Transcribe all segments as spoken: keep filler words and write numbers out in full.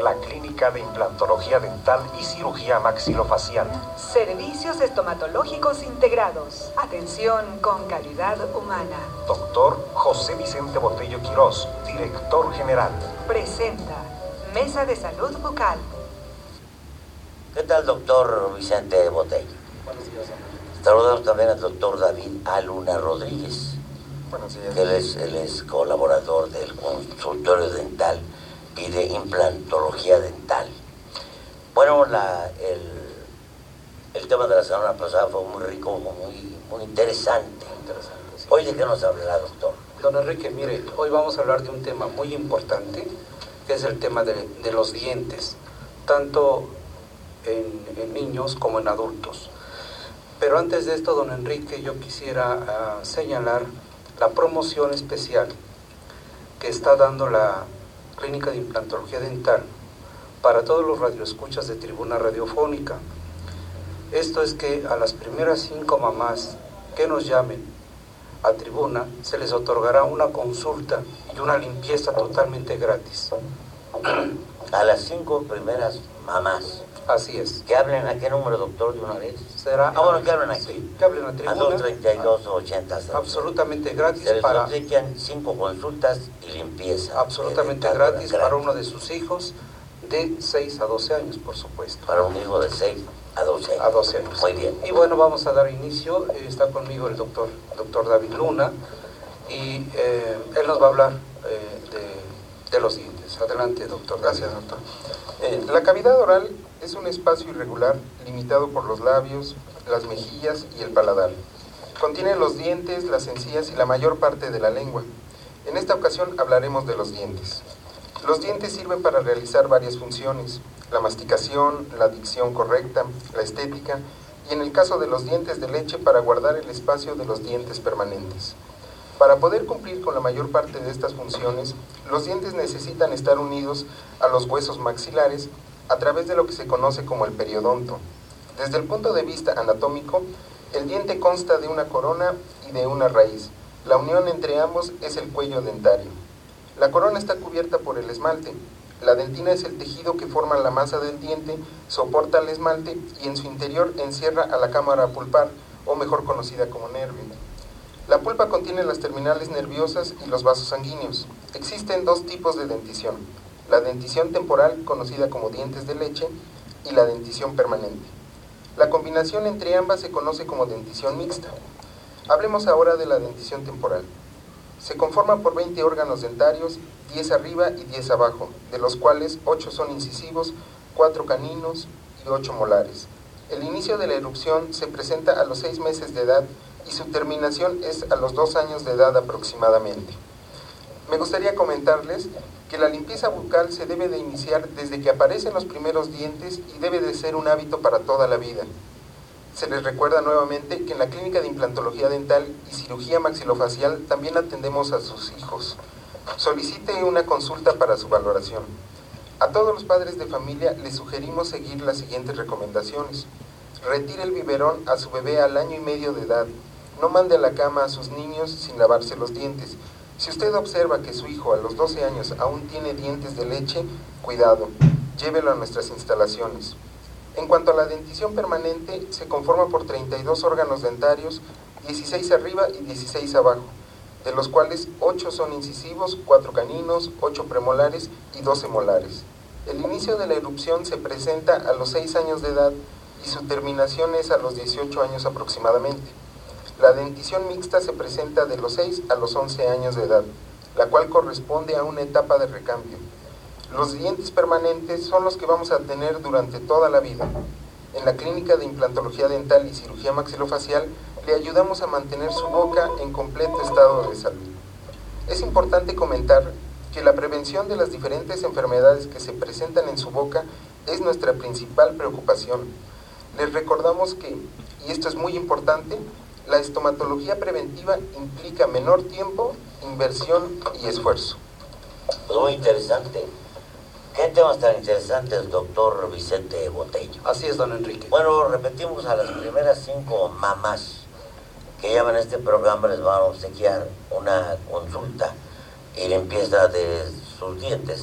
la Clínica de Implantología Dental y Cirugía Maxilofacial. Servicios estomatológicos integrados. Atención con calidad humana. Doctor José Vicente Botello Quirós, director general. Presenta Mesa de Salud Bucal. ¿Qué tal, doctor Vicente Botello? Buenos días, amigo. Saludamos también al doctor David A. Luna Rodríguez. Buenos días. Que él es, él es colaborador del consultorio dental y de implantología dental. Bueno, la, el, el tema de la semana pasada fue muy rico, muy, muy interesante. Interesante, sí. Hoy, ¿de qué nos hablará, doctor? Don Enrique, mire, hoy vamos a hablar de un tema muy importante, que es el tema de, de los dientes, tanto en, en niños como en adultos. Pero antes de esto, don Enrique, yo quisiera uh, señalar la promoción especial que está dando la Clínica de Implantología Dental para todos los radioescuchas de Tribuna Radiofónica. Esto es que a las primeras cinco mamás que nos llamen a Tribuna se les otorgará una consulta y una limpieza totalmente gratis. A las cinco primeras mamás. Así es. ¿Que hablen a qué número, doctor, de una vez? Será, ah, bueno, que hablen aquí. Sí, que hablen a Tribuna. A dos treinta y dos ochenta. Absolutamente gratis. Se les para obsequian cinco consultas y limpieza. Absolutamente eh, gratis, gratis para uno de sus hijos de seis a doce años, por supuesto. Para un hijo de seis a doce años. A doce años. Muy bien. Y bueno, vamos a dar inicio. Eh, está conmigo el doctor, doctor David Luna, y eh, él nos va a hablar eh, de, de los dientes. Adelante, doctor. Gracias, doctor. Eh, la cavidad oral es un espacio irregular limitado por los labios, las mejillas y el paladar. Contiene los dientes, las encías y la mayor parte de la lengua. En esta ocasión hablaremos de los dientes. Los dientes sirven para realizar varias funciones: la masticación, la dicción correcta, la estética, y en el caso de los dientes de leche, para guardar el espacio de los dientes permanentes. Para poder cumplir con la mayor parte de estas funciones, los dientes necesitan estar unidos a los huesos maxilares a través de lo que se conoce como el periodonto. Desde el punto de vista anatómico, el diente consta de una corona y de una raíz. La unión entre ambos es el cuello dentario. La corona está cubierta por el esmalte. La dentina es el tejido que forma la masa del diente, soporta el esmalte y en su interior encierra a la cámara pulpar, o mejor conocida como nervio. La pulpa contiene las terminales nerviosas y los vasos sanguíneos. Existen dos tipos de dentición: la dentición temporal, conocida como dientes de leche, y la dentición permanente. La combinación entre ambas se conoce como dentición mixta. Hablemos ahora de la dentición temporal. Se conforma por veinte órganos dentarios, diez arriba y diez abajo, de los cuales ocho son incisivos, cuatro caninos y ocho molares. El inicio de la erupción se presenta a los seis meses de edad y su terminación es a los dos años de edad aproximadamente. Me gustaría comentarles que la limpieza bucal se debe de iniciar desde que aparecen los primeros dientes y debe de ser un hábito para toda la vida. Se les recuerda nuevamente que en la Clínica de Implantología Dental y Cirugía Maxilofacial también atendemos a sus hijos. Solicite una consulta para su valoración. A todos los padres de familia les sugerimos seguir las siguientes recomendaciones. Retire el biberón a su bebé al año y medio de edad. No mande a la cama a sus niños sin lavarse los dientes. Si usted observa que su hijo a los doce años aún tiene dientes de leche, cuidado, llévelo a nuestras instalaciones. En cuanto a la dentición permanente, se conforma por treinta y dos órganos dentarios, dieciséis arriba y dieciséis abajo, de los cuales ocho son incisivos, cuatro caninos, ocho premolares y doce molares. El inicio de la erupción se presenta a los seis años de edad y su terminación es a los dieciocho años aproximadamente. La dentición mixta se presenta de los seis a los once años de edad, la cual corresponde a una etapa de recambio. Los dientes permanentes son los que vamos a tener durante toda la vida. En la Clínica de Implantología Dental y Cirugía Maxilofacial le ayudamos a mantener su boca en completo estado de salud. Es importante comentar que la prevención de las diferentes enfermedades que se presentan en su boca es nuestra principal preocupación. Les recordamos que, y esto es muy importante, la estomatología preventiva implica menor tiempo, inversión y esfuerzo. Pues muy interesante. ¿Qué temas tan interesantes, doctor Vicente Botello? Así es, don Enrique. Bueno, repetimos: a las primeras cinco mamás que llaman a este programa les van a obsequiar una consulta y limpieza de sus dientes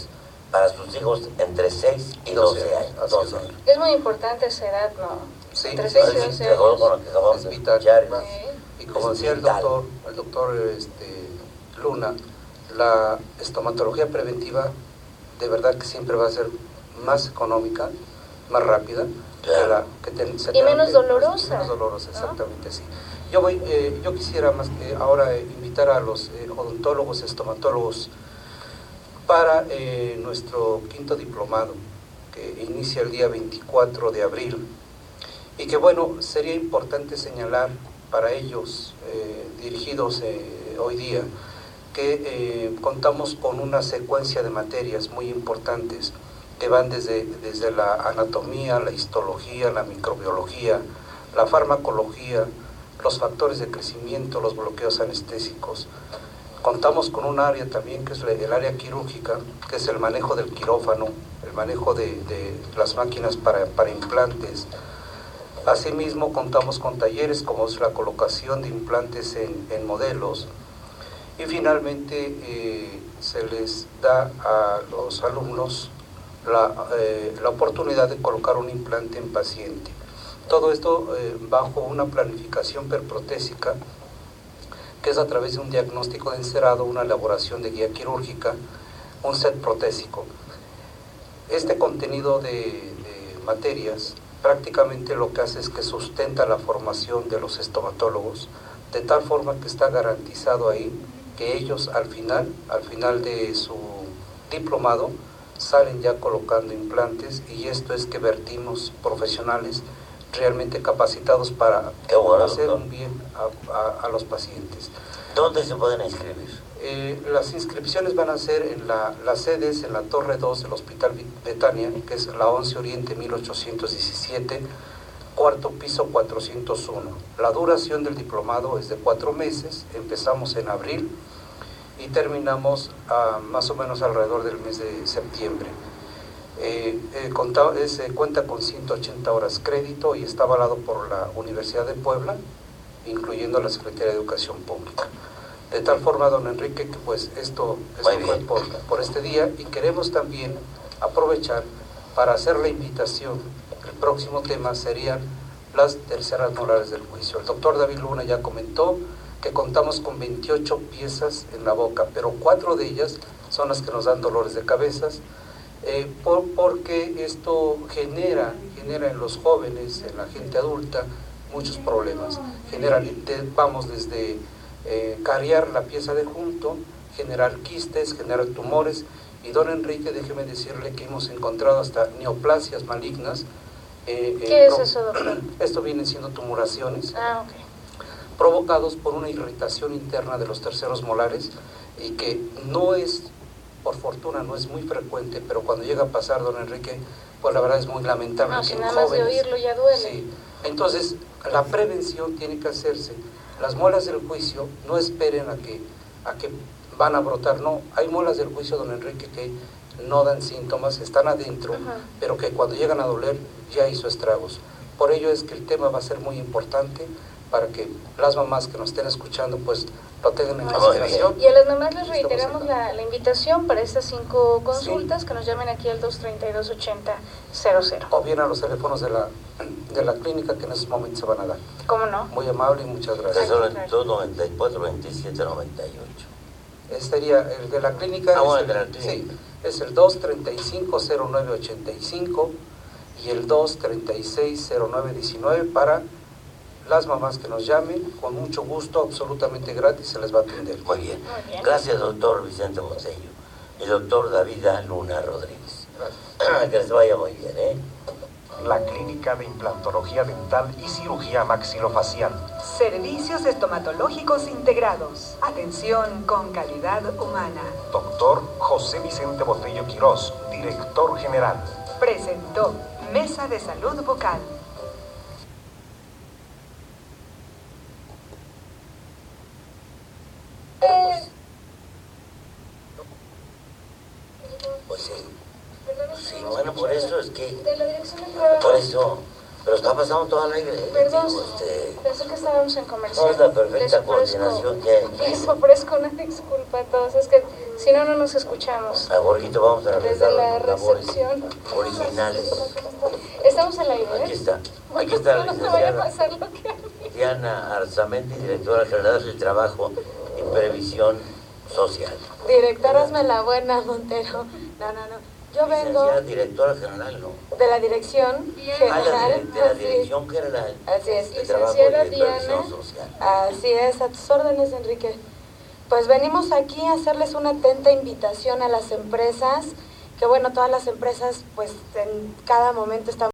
para sus hijos entre seis y doce años. doce años. Es muy importante esa edad, ¿no? Sí, Entre sí, seis Sí, y sí, doce de acuerdo años. con lo que acabamos Es de vital. escuchar. Y como Es decía el vital. doctor, el doctor este, Luna, la estomatología preventiva de verdad que siempre va a ser más económica, más rápida, Claro. que la que ten- se Y tenga menos que- dolorosa, Menos dolorosa, ¿no? exactamente, sí. Yo, voy, eh, yo quisiera más que ahora eh, invitar a los eh, odontólogos, estomatólogos para eh, nuestro quinto diplomado, que inicia el día veinticuatro de abril, y que bueno, sería importante señalar para ellos, eh, dirigidos eh, hoy día, que eh, contamos con una secuencia de materias muy importantes que van desde, desde la anatomía, la histología, la microbiología, la farmacología, los factores de crecimiento, los bloqueos anestésicos. Contamos con un área también que es el área quirúrgica, que es el manejo del quirófano, el manejo de, de las máquinas para, para implantes. Asimismo, contamos con talleres como es la colocación de implantes en, en modelos. Y finalmente, eh, se les da a los alumnos la, eh, la oportunidad de colocar un implante en paciente. Todo esto eh, bajo una planificación perprotésica, que es a través de un diagnóstico de encerado, una elaboración de guía quirúrgica, un set protésico. Este contenido de, de materias prácticamente lo que hace es que sustenta la formación de los estomatólogos, de tal forma que está garantizado ahí que ellos al final, al final de su diplomado, salen ya colocando implantes, y esto es que vertimos profesionales realmente capacitados para bueno, hacer doctor. un bien a, a, a los pacientes. ¿Dónde se pueden inscribir? Eh, las inscripciones van a ser en la, las sedes en la Torre dos del Hospital Betania, que es la once Oriente mil ochocientos diecisiete, cuarto piso cuatrocientos uno. La duración del diplomado es de cuatro meses, empezamos en abril y terminamos a, más o menos alrededor del mes de septiembre. Eh, eh, conta, es, eh, cuenta con ciento ochenta horas crédito y está avalado por la Universidad de Puebla, incluyendo la Secretaría de Educación Pública. De tal forma, don Enrique, que pues esto, esto fue por, por este día, y queremos también aprovechar para hacer la invitación. El próximo tema serían las terceras molares del juicio. El doctor David Luna ya comentó que contamos con veintiocho piezas en la boca, pero cuatro de ellas son las que nos dan dolores de cabezas, eh, por, porque esto genera, genera en los jóvenes, en la gente adulta, muchos problemas. Genera, de, vamos desde eh, cariar la pieza de junto, generar quistes, generar tumores, y don Enrique, déjeme decirle que hemos encontrado hasta neoplasias malignas. Eh, ¿Qué eh, es pro, eso, doctor? Esto viene siendo tumoraciones. Ah, ok. Provocados por una irritación interna de los terceros molares, y que no es, por fortuna, no es muy frecuente, pero cuando llega a pasar, don Enrique, pues la verdad es muy lamentable. No, que si en nada más de jóvenes, oírlo ya duele. Sí. Entonces, la prevención tiene que hacerse. Las muelas del juicio, no esperen a que, a que van a brotar, no. Hay muelas del juicio, don Enrique, que no dan síntomas, están adentro, Ajá. pero que cuando llegan a doler ya hizo estragos. Por ello es que el tema va a ser muy importante, para que las mamás que nos estén escuchando pues lo tengan en Muy consideración. Y a las mamás les Estamos reiteramos acá. la, la invitación para estas cinco consultas, sí, que nos llamen aquí al dos treinta y dos ochenta cero cero. O bien a los teléfonos de la, de la clínica que en esos momentos se van a dar. ¿Cómo no? Muy amable y muchas gracias. dos noventa y cuatro, veintisiete noventa y ocho. Este sería el de la clínica. Ah, bueno, es el, el de la clínica. Sí, es el dos treinta y cinco, cero nueve ochenta y cinco y el dos treinta y seis, cero nueve diecinueve para las mamás que nos llamen, con mucho gusto, absolutamente gratis, se les va a atender. Muy bien. Muy bien. Gracias, doctor Vicente Monsello. Y doctor David Luna Rodríguez. Gracias. Que les vaya muy bien, ¿eh? La Clínica de Implantología Dental y Cirugía Maxilofacial. Servicios estomatológicos integrados. Atención con calidad humana. Doctor José Vicente Botello Quirós, director general. Presentó Mesa de Salud Bucal. Pues sí. Sí, bueno, por eso es que... Por eso Pero está pasando todo al aire. ¿eh? Perdón, Digo, este, pensé que estábamos en comercial. no es la perfecta Les ofrezco- coordinación que hay. Les ofrezco una disculpa a todos, es que si no, no nos escuchamos. A Borguito vamos a Desde realizar la los labores recepción. originales. Estamos al aire, ¿eh? Aquí está. Aquí está la No te vaya a licenciada pasar lo que a mí. Diana Arzamendi, directora general del Trabajo y Previsión Social. Directora, hazme la buena, Montero. No, no, no. Yo vengo Licenciada directora general, ¿no? de la dirección Ah, la general. dire- de la así, dirección general así es. de Trabajo y Licenciada de Diana. Previsión Social. Así es, a tus órdenes, Enrique. Pues venimos aquí a hacerles una atenta invitación a las empresas, que bueno, todas las empresas, pues en cada momento están